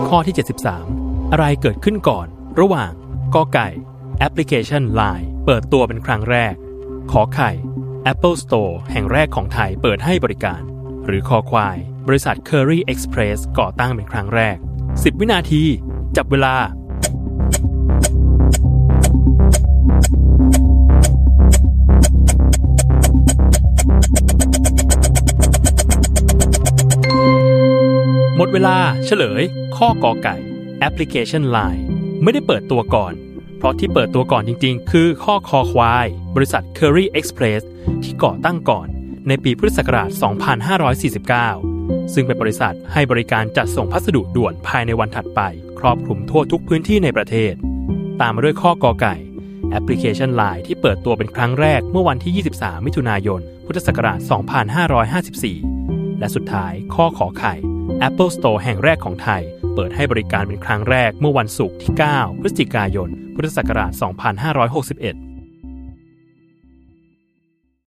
ข้อที่73อะไรเกิดขึ้นก่อนระหว่างกอไก่แอปพลิเคชัน LINE เปิดตัวเป็นครั้งแรกขอไข่ Apple Store แห่งแรกของไทยเปิดให้บริการหรือคอควายบริษัท Curry Express ก่อตั้งเป็นครั้งแรก10 วินาทีจับเวลาหมดเวลาเฉลยข้อกอไก่แอปพลิเคชัน LINE ไม่ได้เปิดตัวก่อนเพราะที่เปิดตัวก่อนจริงๆคือข้อคอควายบริษัท Curry Express ที่ก่อตั้งก่อนในปีพุทธศักราช 2549 ซึ่งเป็นบริษัทให้บริการจัดส่งพัสดุด่วนภายในวันถัดไปครอบคลุมทั่วทุกพื้นที่ในประเทศตามมาด้วยข้อกอไก่แอปพลิเคชัน LINE ที่เปิดตัวเป็นครั้งแรกเมื่อวันที่ 23 มิถุนายน พุทธศักราช 2554 และสุดท้ายข้อขอไข่ Apple Store แห่งแรกของไทยเปิดให้บริการเป็นครั้งแรกเมื่อวันศุกร์ที่ 9 พฤศจิกายน พุทธศักราช 2561